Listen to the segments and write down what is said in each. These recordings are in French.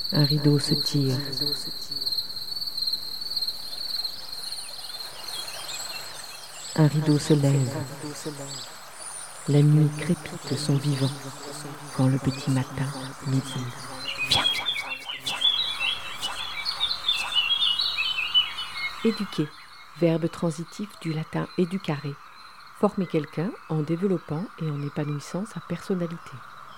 Un rideau se tire. Un rideau se lève. La nuit crépite son vivant quand le petit matin midi. Viens, viens, viens, viens. Éduquer, verbe transitif du latin educare. Former quelqu'un en développant et en épanouissant sa personnalité.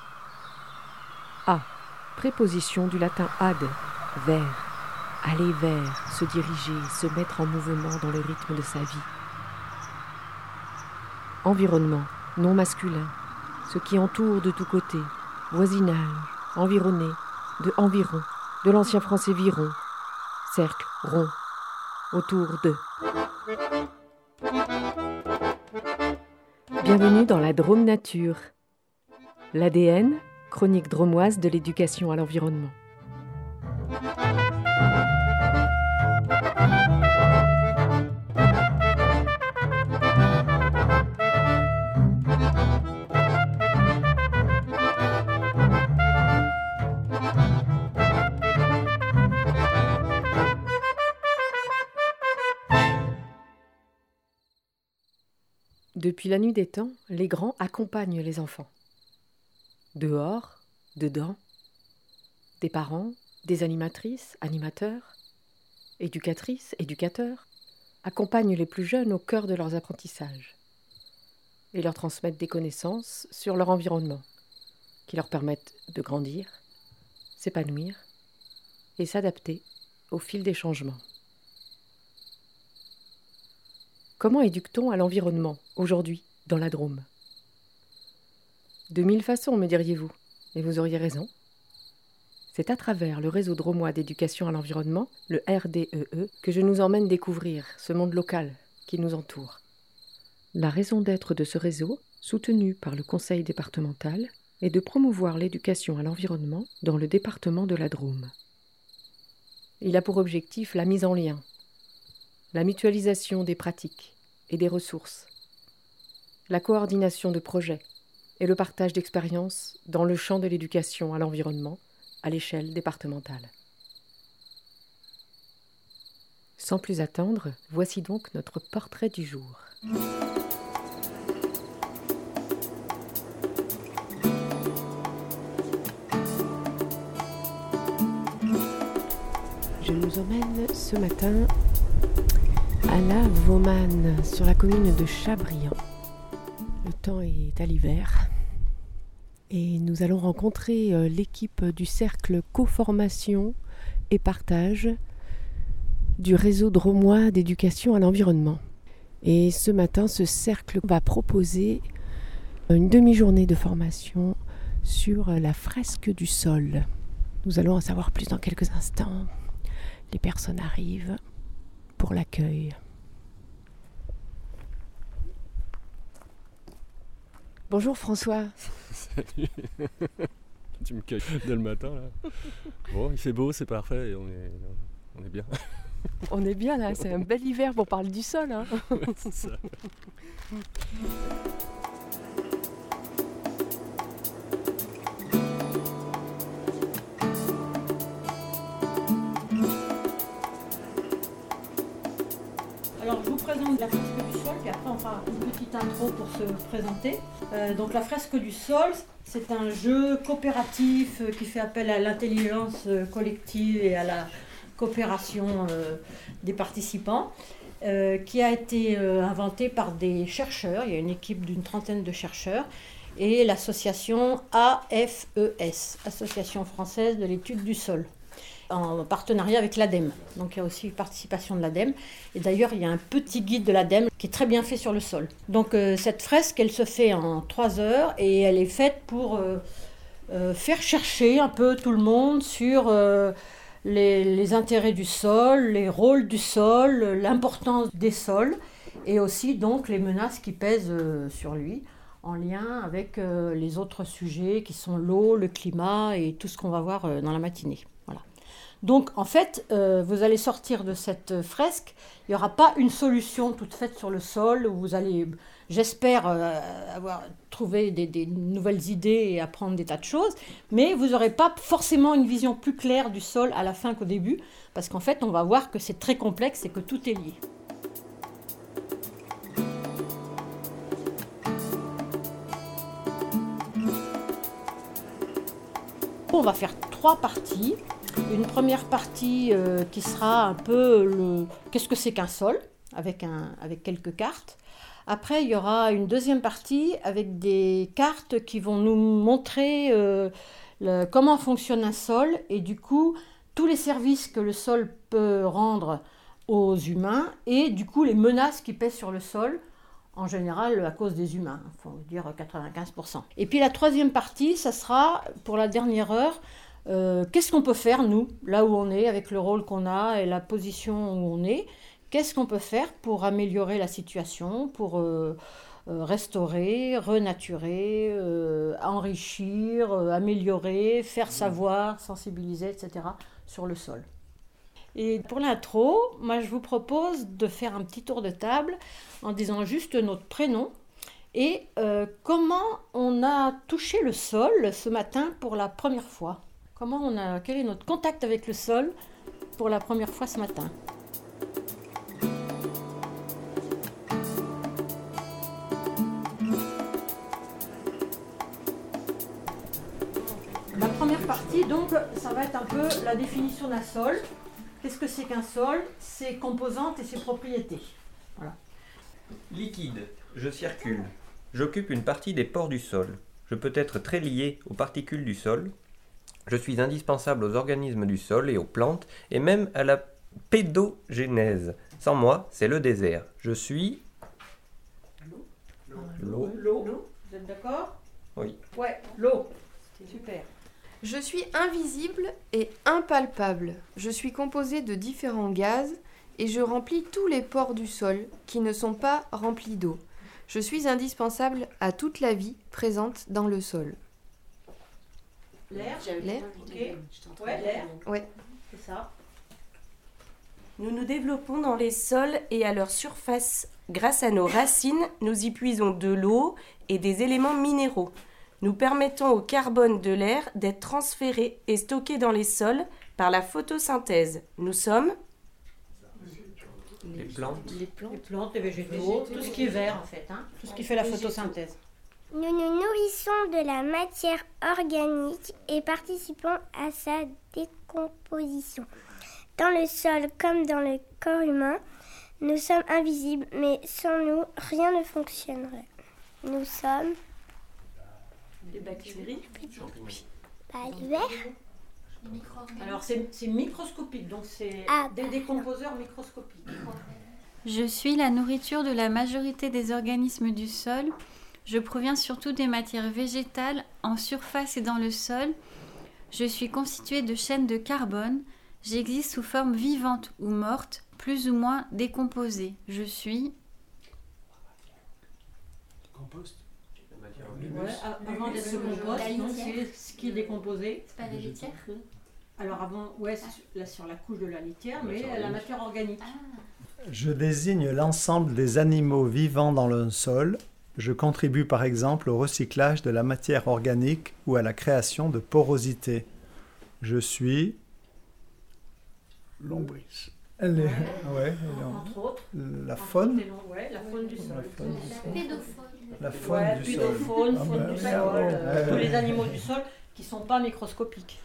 A. Préposition du latin ad, vers. Aller vers, se diriger, se mettre en mouvement dans le rythme de sa vie. Environnement, nom masculin, ce qui entoure de tous côtés, voisinage, environné, de environ, de l'ancien français viron, cercle, rond, autour de. Bienvenue dans la Drôme Nature, l'ADN, chronique dromoise de l'éducation à l'environnement. Depuis la nuit des temps, les grands accompagnent les enfants. Dehors, dedans, des parents, des animatrices, animateurs, éducatrices, éducateurs, accompagnent les plus jeunes au cœur de leurs apprentissages et leur transmettent des connaissances sur leur environnement qui leur permettent de grandir, s'épanouir et s'adapter au fil des changements. Comment éduque-t-on à l'environnement, aujourd'hui, dans la Drôme ? De mille façons, me diriez-vous, et vous auriez raison. C'est à travers le réseau drômois d'éducation à l'environnement, le RDEE, que je nous emmène découvrir ce monde local qui nous entoure. La raison d'être de ce réseau, soutenu par le conseil départemental, est de promouvoir l'éducation à l'environnement dans le département de la Drôme. Il a pour objectif la mise en lien, la mutualisation des pratiques et des ressources, la coordination de projets et le partage d'expériences dans le champ de l'éducation à l'environnement à l'échelle départementale. Sans plus attendre, voici donc notre portrait du jour. Je nous emmène ce matin à la Vaumane, sur la commune de Chabriand. Le temps est à l'hiver et nous allons rencontrer l'équipe du cercle co-formation et partage du réseau drômois d'éducation à l'environnement. Et ce matin, ce cercle va proposer une demi-journée de formation sur la fresque du sol. Nous allons en savoir plus dans quelques instants. Les personnes arrivent pour l'accueil. Bonjour François. Salut. Tu me cueilles dès le matin là. Bon, il fait beau, c'est parfait, et on est bien. On est bien là, c'est un bel hiver pour parler du sol. Hein. Ouais, c'est ça. Alors je vous présente la fresque du sol, puis après on fera une petite intro pour se présenter. Donc la fresque du sol, c'est un jeu coopératif qui fait appel à l'intelligence collective et à la coopération des participants, qui a été inventé par des chercheurs. Il y a une équipe d'une trentaine de chercheurs et l'association AFES, Association française de l'étude du sol, en partenariat avec l'ADEME. Donc il y a aussi une participation de l'ADEME. Et d'ailleurs, il y a un petit guide de l'ADEME qui est très bien fait sur le sol. Donc cette fresque, elle se fait en 3 heures et elle est faite pour faire chercher un peu tout le monde sur les intérêts du sol, les rôles du sol, l'importance des sols et aussi donc les menaces qui pèsent sur lui en lien avec les autres sujets qui sont l'eau, le climat et tout ce qu'on va voir dans la matinée. Voilà. Donc en fait, vous allez sortir de cette fresque, il n'y aura pas une solution toute faite sur le sol où vous allez j'espère avoir trouvé des nouvelles idées et apprendre des tas de choses, mais vous n'aurez pas forcément une vision plus claire du sol à la fin qu'au début, parce qu'en fait, on va voir que c'est très complexe et que tout est lié. On va faire 3 parties. Une première partie qui sera un peu qu'est-ce que c'est qu'un sol, avec quelques cartes. Après, il y aura une deuxième partie avec des cartes qui vont nous montrer comment fonctionne un sol et du coup, tous les services que le sol peut rendre aux humains et du coup, les menaces qui pèsent sur le sol, en général à cause des humains, il faut dire 95%. Et puis la troisième partie, ça sera pour la dernière heure, qu'est-ce qu'on peut faire, nous, là où on est, avec le rôle qu'on a et la position où on est, qu'est-ce qu'on peut faire pour améliorer la situation, pour restaurer, renaturer, enrichir, améliorer, faire savoir, sensibiliser, etc. sur le sol. Et pour l'intro, moi je vous propose de faire un petit tour de table en disant juste notre prénom et comment on a touché le sol ce matin pour la première fois. Quel est notre contact avec le sol pour la première fois ce matin? La première partie, donc, ça va être un peu la définition d'un sol. Qu'est-ce que c'est qu'un sol? Ses composantes et ses propriétés. Voilà. Liquide, je circule. J'occupe une partie des pores du sol. Je peux être très lié aux particules du sol. Je suis indispensable aux organismes du sol et aux plantes, et même à la pédogénèse. Sans moi, c'est le désert. Je suis... L'eau. Vous êtes d'accord? Oui. Ouais, l'eau. Super. Je suis invisible et impalpable. Je suis composé de différents gaz et je remplis tous les pores du sol qui ne sont pas remplis d'eau. Je suis indispensable à toute la vie présente dans le sol. L'air. L'air. Ok. Ouais, l'air. Ouais. C'est ça. Nous nous développons dans les sols et à leur surface. Grâce à nos racines, nous y puisons de l'eau et des éléments minéraux. Nous permettons au carbone de l'air d'être transféré et stocké dans les sols par la photosynthèse. Nous sommes Les plantes. Les plantes, les végétaux, tout ce qui est vert en fait, hein, tout ce qui fait la photosynthèse. Nous nous nourrissons de la matière organique et participons à sa décomposition. Dans le sol comme dans le corps humain, nous sommes invisibles, mais sans nous, rien ne fonctionnerait. Nous sommes des bactéries. le verre. Alors c'est microscopique, donc c'est des décomposeurs microscopiques. Je suis la nourriture de la majorité des organismes du sol. Je proviens surtout des matières végétales en surface et dans le sol. Je suis constituée de chaînes de carbone. J'existe sous forme vivante ou morte, plus ou moins décomposée. Je suis... Compost. Ouais, avant d'être le compost, donc c'est ce qui est décomposé. C'est pas la litière? Alors avant, ouais, là sur la couche de la litière, mais la matière organique. Je désigne l'ensemble des animaux vivants dans le sol. Je contribue par exemple au recyclage de la matière organique ou à la création de porosité. Je suis... Lombrice. Entre autres. La faune. Ouais, la faune du sol. La faune du sol. Pédofaune, faune du sol, tous les animaux du sol qui ne sont pas microscopiques.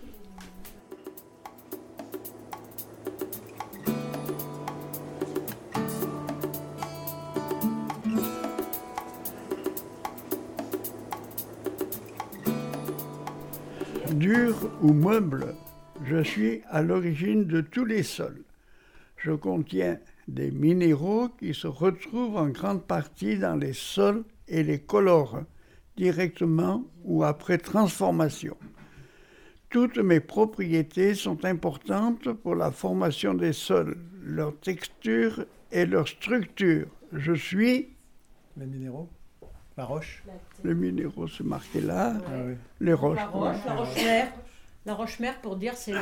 Dur ou meuble, je suis à l'origine de tous les sols. Je contiens des minéraux qui se retrouvent en grande partie dans les sols et les colorent directement ou après transformation. Toutes mes propriétés sont importantes pour la formation des sols, leur texture et leur structure. Je suis... Les minéraux. La roche. Les minéraux, c'est marqué là. Ouais. Ah oui. Les roches. La roche-mère. La roche-mère, pour dire, c'est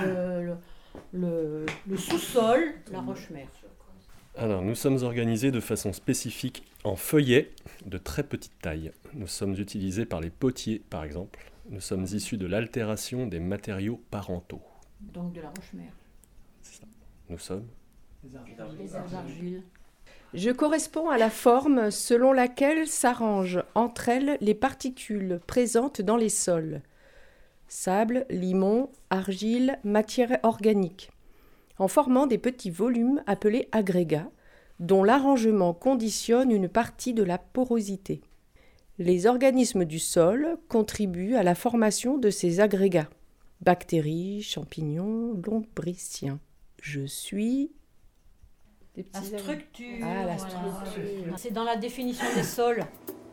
le sous-sol, la roche-mère. Alors, nous sommes organisés de façon spécifique En feuillet de très petite taille. Nous sommes utilisés par les potiers, par exemple. Nous sommes issus de l'altération des matériaux parentaux. Donc de la roche-mère. C'est ça. Nous sommes Les argiles. Je corresponds à la forme selon laquelle s'arrangent entre elles les particules présentes dans les sols. Sable, limon, argile, matière organique. En formant des petits volumes appelés agrégats, dont l'arrangement conditionne une partie de la porosité. Les organismes du sol contribuent à la formation de ces agrégats. Bactéries, champignons, lombriciens. Je suis... La structure. Ah, la voilà. structure. C'est dans la définition des sols.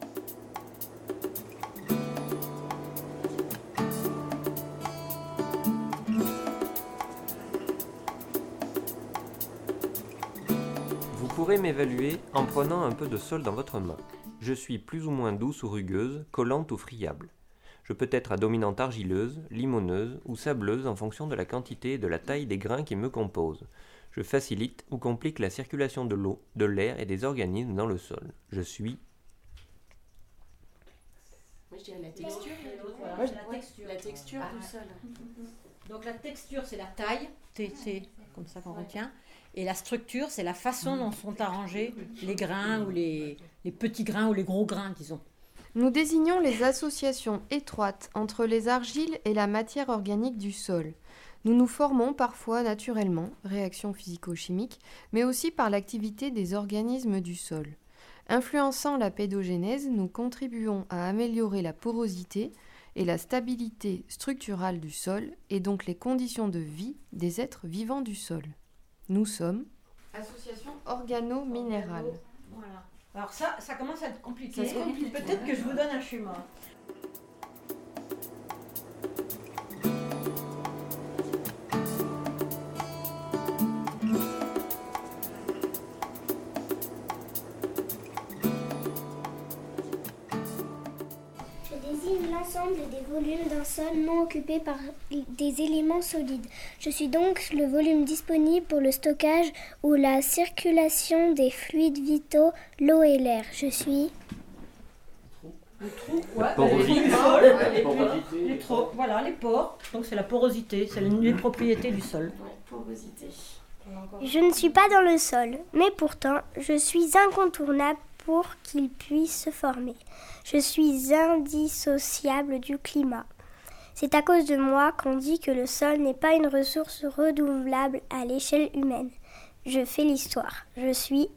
Vous pourrez m'évaluer en prenant un peu de sol dans votre main. Je suis plus ou moins douce ou rugueuse, collante ou friable. Je peux être à dominante argileuse, limoneuse ou sableuse en fonction de la quantité et de la taille des grains qui me composent. Je facilite ou complique la circulation de l'eau, de l'air et des organismes dans le sol. Je suis... Moi je dirais la texture. Voilà, Ouais, c'est la texture. La texture du sol. Donc la texture, c'est la taille, c'est comme ça qu'on retient. Et la structure, c'est la façon dont sont arrangés les grains ou les petits grains ou les gros grains, disons. Nous désignons les associations étroites entre les argiles et la matière organique du sol. Nous nous formons parfois naturellement, réaction physico-chimique, mais aussi par l'activité des organismes du sol. Influençant la pédogénèse, nous contribuons à améliorer la porosité et la stabilité structurale du sol et donc les conditions de vie des êtres vivants du sol. Nous sommes association organo-minérale. Voilà. Alors ça commence à être compliqué. Ça se complique. Peut-être que je vous donne un schéma. Je désigne l'ensemble des volumes d'un sol non occupé par des éléments solides. Je suis donc le volume disponible pour le stockage ou la circulation des fluides vitaux, l'eau et l'air. Je suis... Le trou, ouais, porosité. les trous, voilà, les pores. Donc c'est la porosité, c'est les propriétés du sol. Ouais, porosité. Je ne suis pas dans le sol, mais pourtant, je suis incontournable pour qu'il puisse se former. Je suis indissociable du climat. C'est à cause de moi qu'on dit que le sol n'est pas une ressource renouvelable à l'échelle humaine. Je fais l'histoire. Je suis...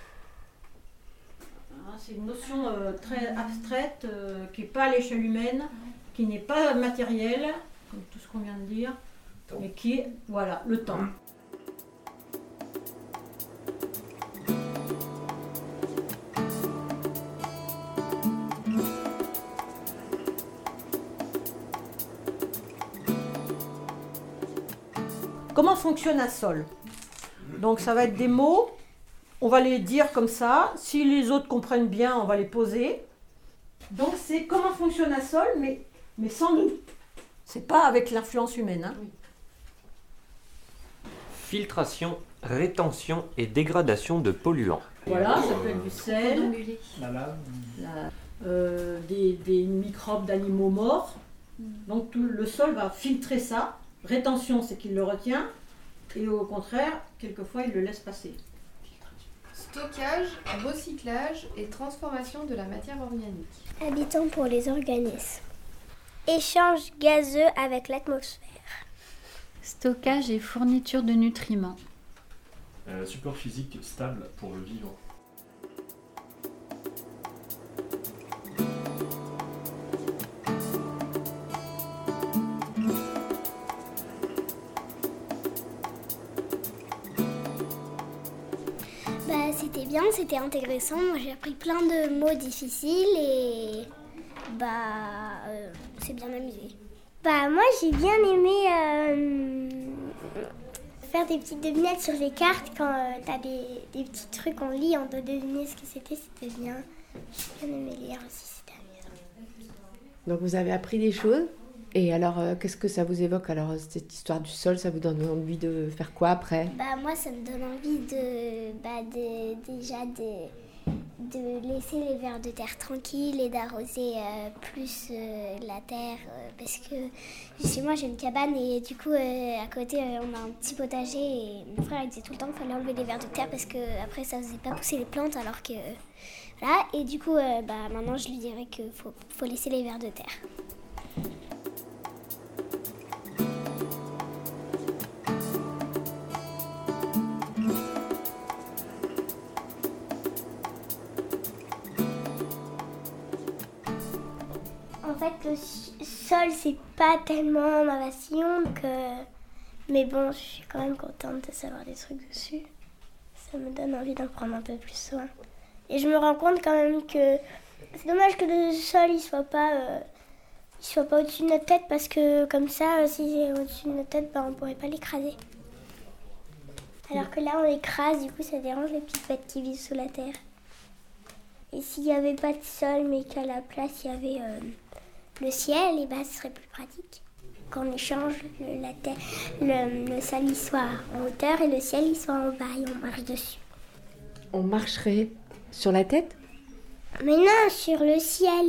C'est une notion très abstraite qui n'est pas à l'échelle humaine, qui n'est pas matérielle, comme tout ce qu'on vient de dire, mais qui est, voilà, le temps. Comment fonctionne un sol? Donc ça va être des mots. On va les dire comme ça. Si les autres comprennent bien, on va les poser. Donc c'est comment fonctionne un sol, mais sans nous. C'est pas avec l'influence humaine. Hein. Filtration, rétention et dégradation de polluants. Voilà, ça peut être du sel, La lave. des microbes d'animaux morts. Donc tout le sol va filtrer ça. Rétention, c'est qu'il le retient. Et au contraire, quelquefois, il le laisse passer. Stockage, recyclage et transformation de la matière organique. Habitant pour les organismes. Échange gazeux avec l'atmosphère. Stockage et fourniture de nutriments. Support physique stable pour le vivant. C'était bien, c'était intéressant. Moi, j'ai appris plein de mots difficiles et c'est bien amusé. Moi, j'ai bien aimé faire des petites devinettes sur les cartes. Quand t'as des petits trucs, on lit, on doit deviner ce que c'était bien. J'ai bien aimé lire aussi, c'était amusant. Donc vous avez appris des choses. Et alors, qu'est-ce que ça vous évoque alors, cette histoire du sol? Ça vous donne envie de faire quoi après? Moi, ça me donne envie de laisser les vers de terre tranquilles et d'arroser plus la terre parce que chez moi j'ai une cabane et du coup à côté on a un petit potager et mon frère il disait tout le temps qu'il fallait enlever les vers de terre parce que après ça faisait pas pousser les plantes alors que voilà et du coup maintenant je lui dirais qu'il faut laisser les vers de terre. En fait, le sol, c'est pas tellement ma passion, mais bon, je suis quand même contente de savoir des trucs dessus. Ça me donne envie d'en prendre un peu plus soin. Et je me rends compte quand même que c'est dommage que le sol, il soit pas au-dessus de notre tête, parce que comme ça, si c'est au-dessus de notre tête, on pourrait pas l'écraser. Alors que là, on l'écrase, du coup, ça dérange les petites bêtes qui vivent sous la terre. Et s'il n'y avait pas de sol, mais qu'à la place, il y avait le ciel, et ce serait plus pratique. Qu'on échange le sol, il soit en hauteur et le ciel, il soit en bas et on marche dessus. On marcherait sur la tête? Mais non, sur le ciel.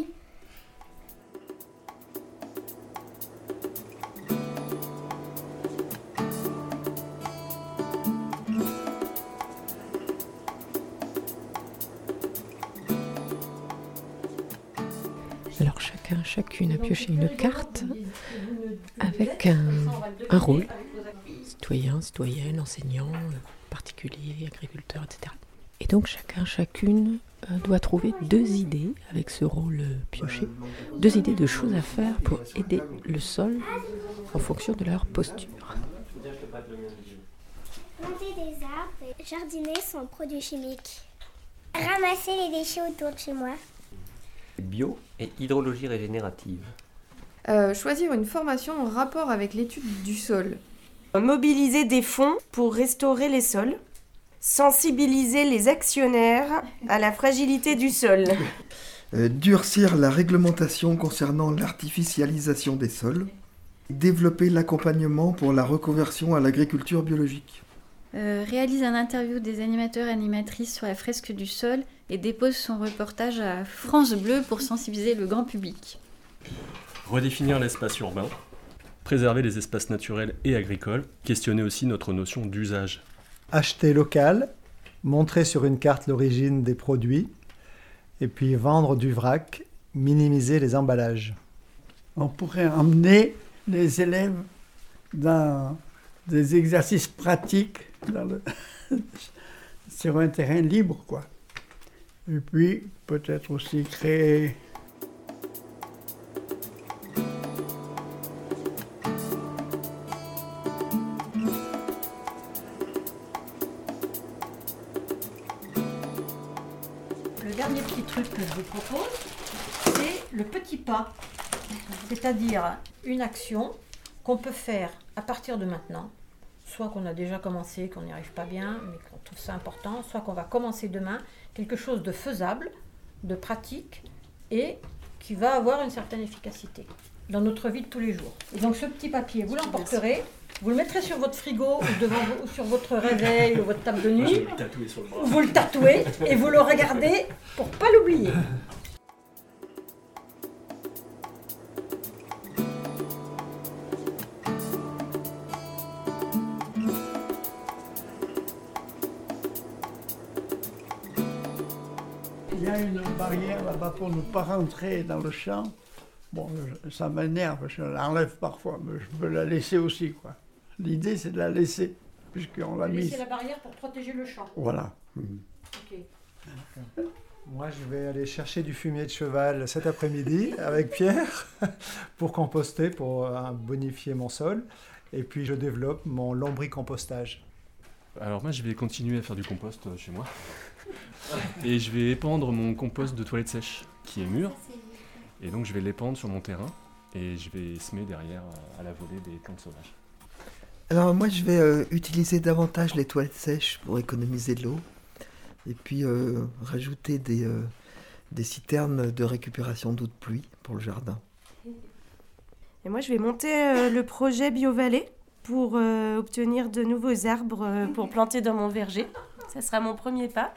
Alors chacune a pioché une carte avec un rôle. Citoyen, citoyenne, enseignant, particulier, agriculteur, etc. Et donc chacune doit trouver 2 idées avec ce rôle pioché, 2 idées de choses à faire pour aider le sol en fonction de leur posture. Planter des arbres, jardiner sans produits chimiques. Ramasser les déchets autour de chez moi. Bio et hydrologie régénérative. Choisir une formation en rapport avec l'étude du sol. Mobiliser des fonds pour restaurer les sols. Sensibiliser les actionnaires à la fragilité du sol. Durcir la réglementation concernant l'artificialisation des sols. Développer l'accompagnement pour la reconversion à l'agriculture biologique. Réalise un interview des animateurs et animatrices sur la fresque du sol et dépose son reportage à France Bleu pour sensibiliser le grand public. Redéfinir l'espace urbain, préserver les espaces naturels et agricoles, questionner aussi notre notion d'usage. Acheter local, montrer sur une carte l'origine des produits, et puis vendre du vrac, minimiser les emballages. On pourrait emmener les élèves dans des exercices pratiques sur un terrain libre, quoi. Et puis, peut-être aussi créer Le dernier petit truc que je vous propose, c'est le petit pas. C'est-à-dire une action qu'on peut faire à partir de maintenant, soit qu'on a déjà commencé, qu'on n'y arrive pas bien, mais qu'on trouve ça important, soit qu'on va commencer demain, quelque chose de faisable, de pratique et qui va avoir une certaine efficacité dans notre vie de tous les jours. Et donc ce petit papier, vous l'emporterez, vous le mettrez sur votre frigo ou sur votre réveil ou votre table de nuit, vous le tatouez et vous le regardez pour ne pas l'oublier. Il y a une barrière là-bas pour ne pas rentrer dans le champ. Bon, ça m'énerve, je l'enlève parfois, mais je peux la laisser aussi, quoi. L'idée, c'est de la laisser, puisqu'on l'a mise. Laisser la barrière pour protéger le champ. Voilà. Ok. Moi, je vais aller chercher du fumier de cheval cet après-midi avec Pierre pour composter, pour bonifier mon sol. Et puis, je développe mon lombricompostage. Alors moi, je vais continuer à faire du compost chez moi. Et je vais épandre mon compost de toilette sèche, qui est mûr. Et donc, je vais l'épandre sur mon terrain. Et je vais semer derrière à la volée des plantes sauvages. Alors moi, je vais utiliser davantage les toilettes sèches pour économiser de l'eau. Et puis rajouter des citernes de récupération d'eau de pluie pour le jardin. Et moi, je vais monter le projet BioVallée pour obtenir de nouveaux arbres pour planter dans mon verger. Ça sera mon premier pas.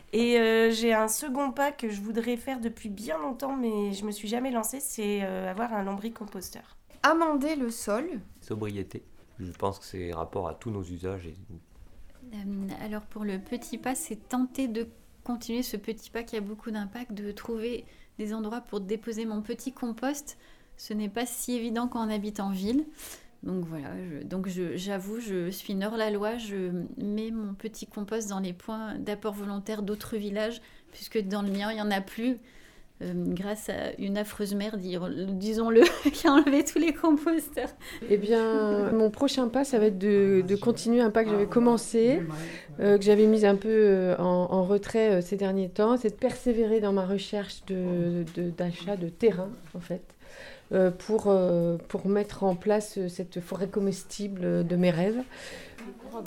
Et j'ai un second pas que je voudrais faire depuis bien longtemps, mais je me suis jamais lancée, c'est avoir un lombricomposteur. Amender le sol. Sobriété. Je pense que c'est rapport à tous nos usages. Alors pour le petit pas, c'est tenter de continuer ce petit pas qui a beaucoup d'impact, de trouver des endroits pour déposer mon petit compost. Ce n'est pas si évident quand on habite en ville. Donc voilà, j'avoue, je suis une hors-la-loi, je mets mon petit compost dans les points d'apport volontaire d'autres villages, puisque dans le mien, il n'y en a plus, grâce à une affreuse mère, disons-le, qui a enlevé tous les composteurs. Eh bien, mon prochain pas, ça va être de continuer un pas que j'avais commencé, que j'avais mis un peu en retrait ces derniers temps, c'est de persévérer dans ma recherche d'achat de terrain, en fait. Pour mettre en place cette forêt comestible de mes rêves. Bravo.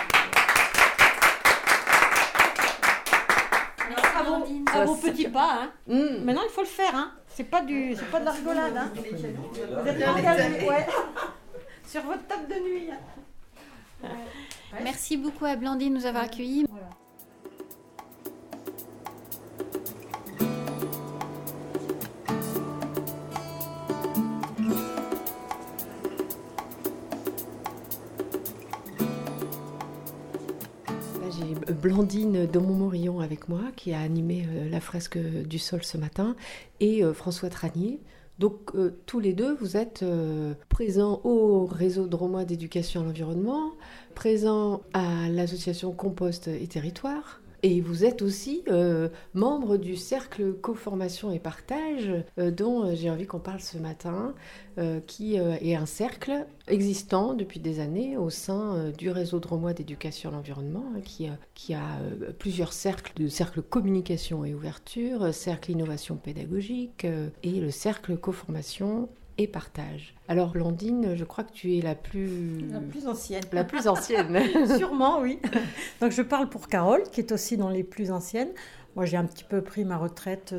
À vos petits pas. Hein. Maintenant, il faut le faire. Hein. C'est pas de la rigolade. Hein. Vous êtes engagés, ouais. Sur votre table de nuit. Merci beaucoup à Blandine de nous avoir accueillis. Voilà. J'ai Blandine Daumont-Morillon avec moi qui a animé la fresque du sol ce matin et François Tranier. Donc tous les deux, vous êtes présents au réseau drômois d'éducation à l'environnement, présents à l'association Compost et Territoire. Et vous êtes aussi membre du cercle Co-formation et Partage dont j'ai envie qu'on parle ce matin, qui est un cercle existant depuis des années au sein du réseau drômois d'éducation à l'environnement, qui a plusieurs cercles, de cercle communication et ouverture, cercle innovation pédagogique et le cercle Co-formation et partage. Alors Blandine, je crois que tu es la plus ancienne. La plus ancienne. Sûrement, oui. Donc je parle pour Carole, qui est aussi dans les plus anciennes. Moi, j'ai un petit peu pris ma retraite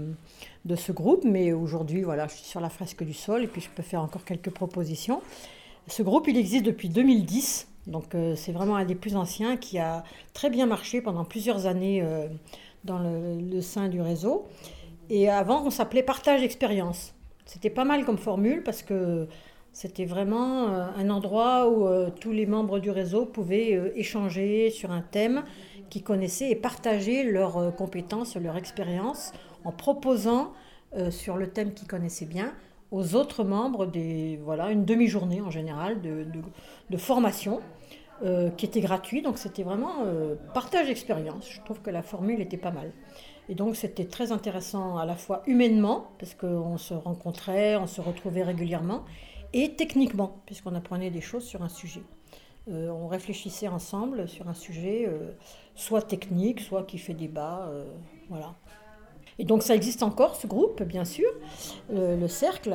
de ce groupe, mais aujourd'hui, voilà, je suis sur la fresque du sol et puis je peux faire encore quelques propositions. Ce groupe, il existe depuis 2010, donc c'est vraiment un des plus anciens qui a très bien marché pendant plusieurs années dans le sein du réseau. Et avant, on s'appelait Partage Expérience. C'était pas mal comme formule parce que c'était vraiment un endroit où tous les membres du réseau pouvaient échanger sur un thème qu'ils connaissaient et partager leurs compétences, leur expérience en proposant sur le thème qu'ils connaissaient bien aux autres membres une demi-journée en général de formation qui était gratuite. Donc c'était vraiment partage d'expérience. Je trouve que la formule était pas mal. Et donc c'était très intéressant à la fois humainement, parce qu'on se rencontrait, on se retrouvait régulièrement, et techniquement, puisqu'on apprenait des choses sur un sujet. On réfléchissait ensemble sur un sujet, soit technique, soit qui fait débat, voilà. Et donc ça existe encore, ce groupe, bien sûr, le cercle,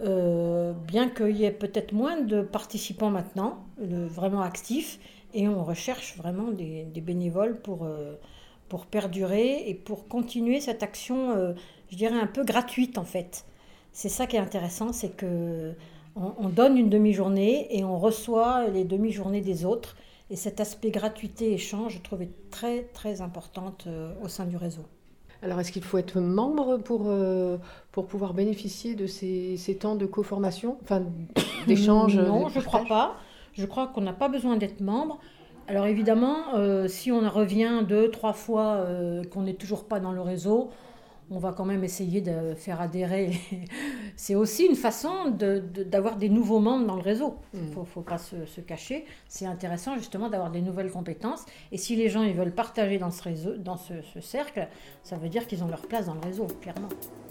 bien qu'il y ait peut-être moins de participants maintenant, vraiment actifs, et on recherche vraiment des bénévoles pour perdurer et pour continuer cette action, je dirais, un peu gratuite en fait. C'est ça qui est intéressant, c'est qu'on donne une demi-journée et on reçoit les demi-journées des autres. Et cet aspect gratuité-échange, je trouvais très, très importante au sein du réseau. Alors, est-ce qu'il faut être membre pour pouvoir bénéficier de ces temps de co-formation, enfin d'échange? Non, je ne crois pas. Je crois qu'on n'a pas besoin d'être membre. Alors évidemment, si on revient 2-3 fois qu'on n'est toujours pas dans le réseau, on va quand même essayer de faire adhérer. C'est aussi une façon d'avoir des nouveaux membres dans le réseau. Il ne faut pas se cacher. C'est intéressant justement d'avoir des nouvelles compétences. Et si les gens ils veulent partager dans ce réseau, dans ce cercle, ça veut dire qu'ils ont leur place dans le réseau, clairement.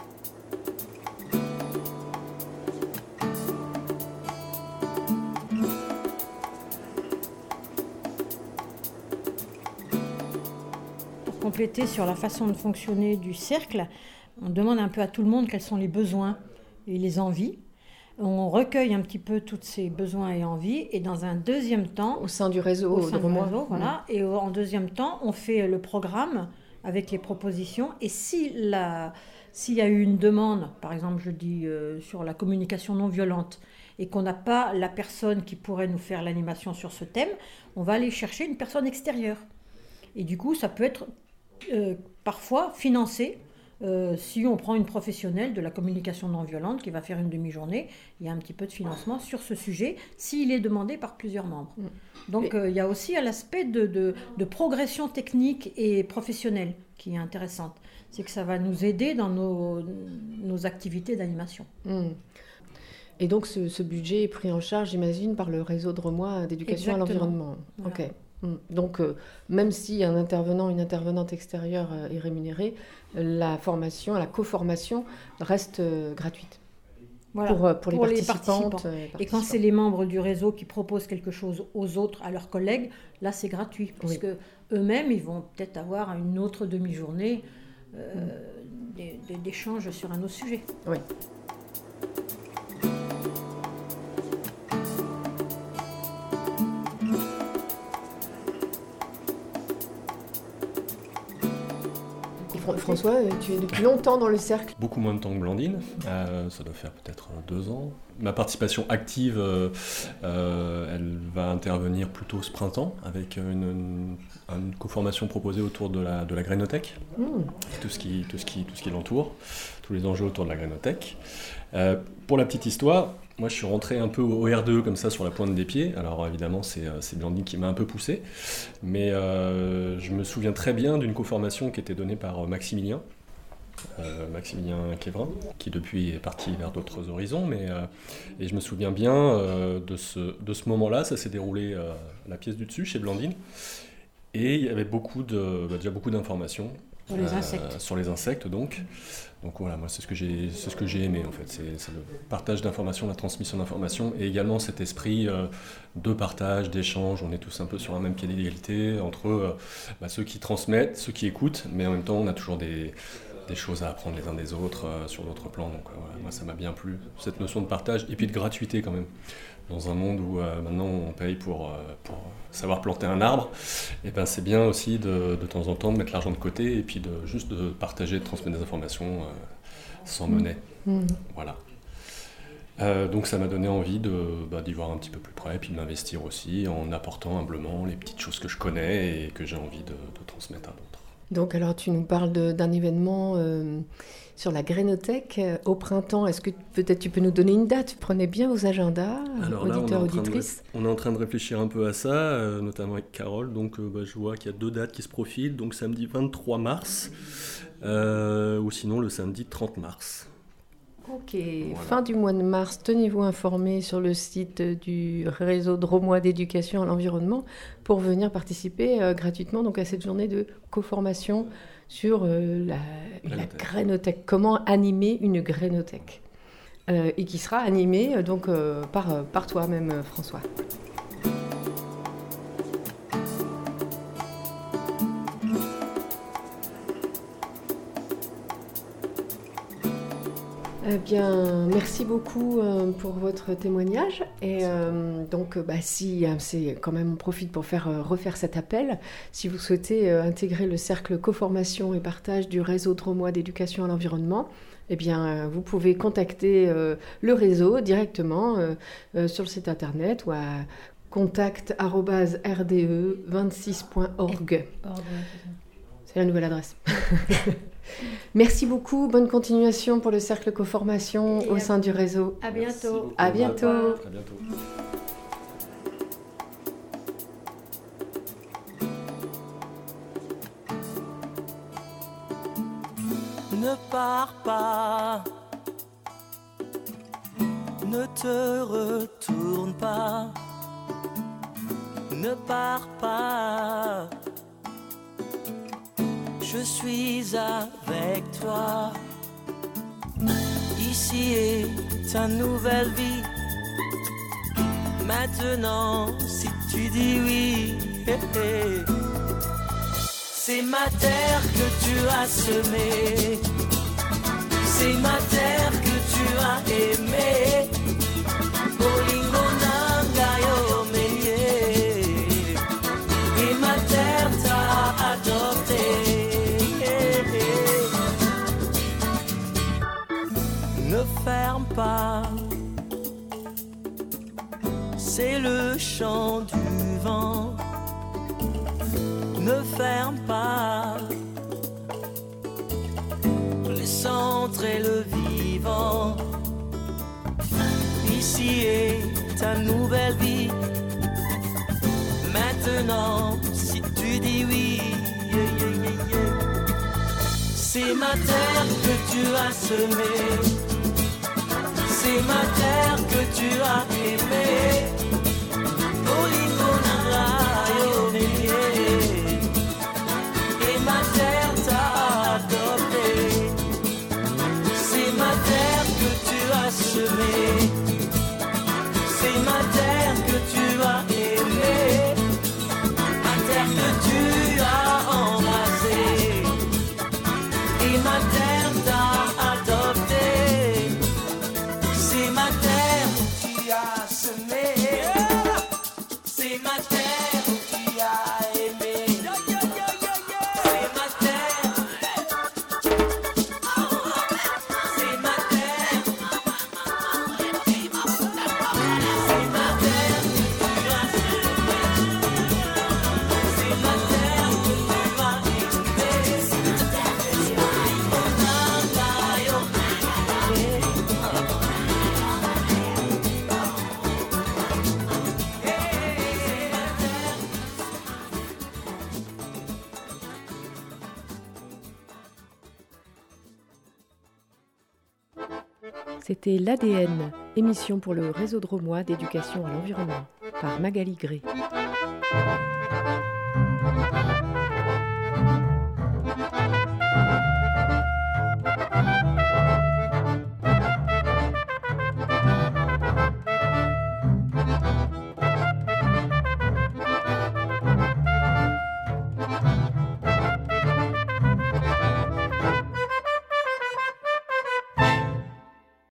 Compléter sur la façon de fonctionner du cercle, on demande un peu à tout le monde quels sont les besoins et les envies. On recueille un petit peu tous ces besoins et envies et dans un deuxième temps... Au sein du réseau, voilà. Et en deuxième temps, on fait le programme avec les propositions. Et s'il y a eu une demande, par exemple, je dis sur la communication non violente, et qu'on n'a pas la personne qui pourrait nous faire l'animation sur ce thème, on va aller chercher une personne extérieure. Et du coup, ça peut être parfois financer. Si on prend une professionnelle de la communication non violente qui va faire une demi-journée, il y a un petit peu de financement sur ce sujet, s'il est demandé par plusieurs membres. Donc il y a aussi l'aspect de progression technique et professionnelle qui est intéressante. C'est que ça va nous aider dans nos activités d'animation. Et donc ce budget est pris en charge, j'imagine, par le réseau Dromois d'éducation à l'environnement. Voilà. Ok. Donc, même si un intervenant, une intervenante extérieure est rémunérée, la co-formation reste gratuite. Voilà, pour les participantes. Et quand c'est les membres du réseau qui proposent quelque chose aux autres, à leurs collègues, là c'est gratuit. Parce que eux-mêmes, ils vont peut-être avoir une autre demi-journée d'échange sur un autre sujet. Oui. François, tu es depuis longtemps dans le cercle. Beaucoup moins de temps que Blandine, ça doit faire peut-être 2 ans. Ma participation active, elle va intervenir plutôt ce printemps avec une co-formation proposée autour de la grainothèque, tout ce qui l'entoure, tous les enjeux autour de la grainothèque. Pour la petite histoire, moi je suis rentré un peu au R2 comme ça sur la pointe des pieds. Alors évidemment c'est Blandine qui m'a un peu poussé, mais je me souviens très bien d'une co-formation qui était donnée par Maximilien Quévrin, qui depuis est parti vers d'autres horizons, et je me souviens bien de ce moment-là. Ça s'est déroulé à la pièce du dessus chez Blandine, et il y avait déjà beaucoup d'informations sur les insectes donc voilà, moi c'est ce que j'ai aimé en fait, c'est le partage d'informations, la transmission d'informations, et également cet esprit de partage, d'échange. On est tous un peu sur un même pied d'égalité entre ceux qui transmettent, ceux qui écoutent, mais en même temps on a toujours des choses à apprendre les uns des autres sur d'autres plans. Donc voilà, moi ça m'a bien plu, cette notion de partage et puis de gratuité quand même. Dans un monde où maintenant on paye pour savoir planter un arbre, et ben c'est bien aussi de temps en temps de mettre l'argent de côté et puis juste de partager, de transmettre des informations sans monnaie. Voilà. Donc ça m'a donné envie d'y voir un petit peu plus près, et puis de m'investir aussi en apportant humblement les petites choses que je connais et que j'ai envie de transmettre à d'autres. Donc alors tu nous parles d'un événement sur la grainothèque au printemps. Est-ce que peut-être tu peux nous donner une date ? Prenez bien vos agendas, auditeurs, auditrices. On est en train de réfléchir un peu à ça, notamment avec Carole. Donc je vois qu'il y a 2 dates qui se profilent. Donc samedi 23 mars ou sinon le samedi 30 mars. Ok, voilà. Fin du mois de mars, tenez-vous informés sur le site du réseau Dromois d'éducation à l'environnement pour venir participer gratuitement donc, à cette journée de co-formation sur la grainothèque. Comment animer une grainothèque et qui sera animée par toi-même, François. Eh bien, merci beaucoup pour votre témoignage. Et c'est quand même, on profite pour refaire cet appel. Si vous souhaitez intégrer le cercle co-formation et partage du réseau Dromois d'éducation à l'environnement, eh bien, vous pouvez contacter le réseau directement sur le site internet ou à contact@rde26.org. C'est la nouvelle adresse. Merci beaucoup, bonne continuation pour le cercle co-formation au sein du réseau. À bientôt. À bientôt. À bientôt. Ne pars pas, ne te retourne pas, ne pars pas. Je suis avec toi. Ici est ta nouvelle vie. Maintenant, si tu dis oui, c'est ma terre que tu as semée. C'est ma terre que tu as aimée. Bolingo nangayo melie. Et ma terre t'a adopté. Ne ferme pas, c'est le chant du vent. Ne ferme pas, montrer le vivant. Ici est ta nouvelle vie. Maintenant, si tu dis oui, c'est ma terre que tu as semée. C'est ma terre que tu as aimée. Et ma terre t'a adopté. C'est ma terre que tu as semée. C'est ma terre que tu as aimée. Ma terre que tu as embrassée. Et ma terre t'a adopté. C'est ma terre qui a semé. C'est ma terre qui a aimé. C'est ma terre. C'est ma terre. C'est ma terre que tu as semé. C'est ma terre que tu as aimé. C'est ma terre que tu as C'était l'ADN, émission pour le réseau drômois d'éducation à l'environnement, par Magali Gray.